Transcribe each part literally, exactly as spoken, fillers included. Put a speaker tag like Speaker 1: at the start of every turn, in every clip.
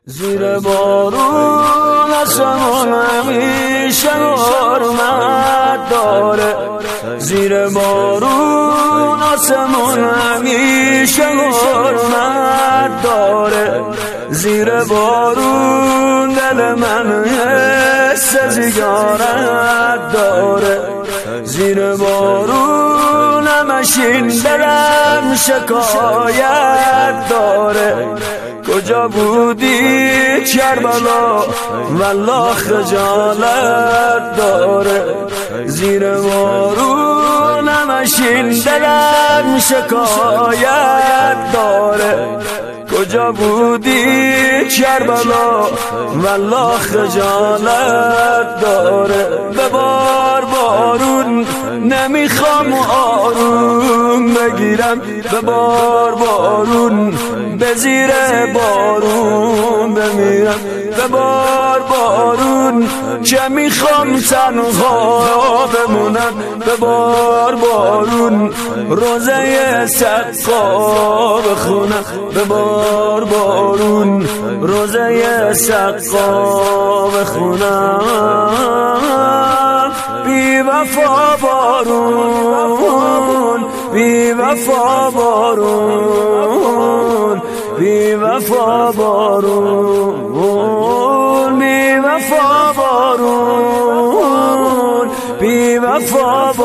Speaker 1: زیر بارون آسمون همیشه حرمت داره، زیر بارون آسمون همیشه حرمت داره، زیر بارون دل من حس زیارت داره، زیر بارون همشین دلم شکایت داره. کجا بودی کربلا والله خجالت داره، زیر بارون همشین دلم شکایت داره. کجا بودی کربلا والله خجالت داره. ببار بارون نمیخوام آروم بگیرم، ببار بارون به زیر بارون بمیرم، ببار بارون که میخوام تنها بمونم، ببار بارون روزه سقا بخونم، ببار بارون روزه سقا بخونم. بی وفا بارون، بی وفا بارون، بی وفا بارون، بی وفا بارون، بی وفا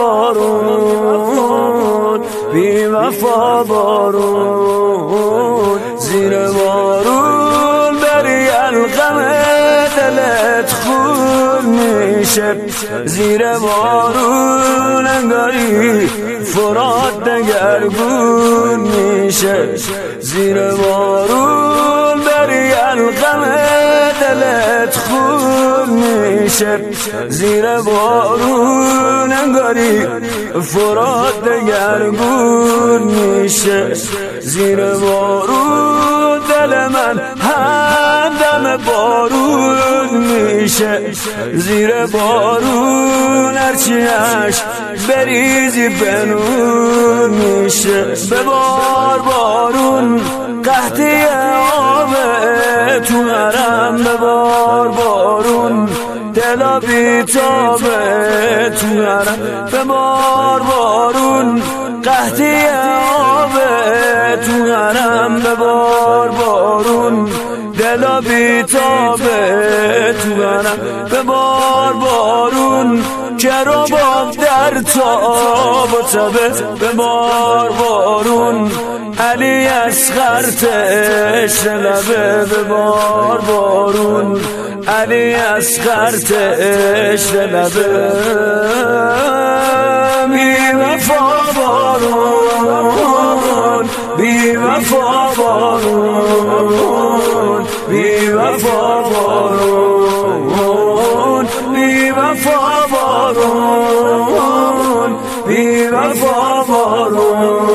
Speaker 1: بارون، بی وفا بارون. زیر بارون بری الغم دلت خون میشه، زیر بارون انگاری فرات دگرگون میشه، زیر بارون بری الغم دلت خون میشه، زیر بارون انگاری فرات دگرگون میشه، زیر بارون دل من همدم بارون میشه، زیر بارون هرچی عشق بریزی بنون میشه. ببار بارون قحطی آب تو حرم، ببار بارون دلا بیتابه تو حرم، ببار بارون قحطی آب تو حرم، ببار بارون دلا بیتابه تو حرم، ببار بارون که رو باب در تاب و تبه، ببار بارون علی اصغر تشت لبه، ببار بارون علی اصغر تشت لبه. بی وفا بارون، بی وفا بارون، بی وفا بارون، بی وفا بارون، بی وفا بارون.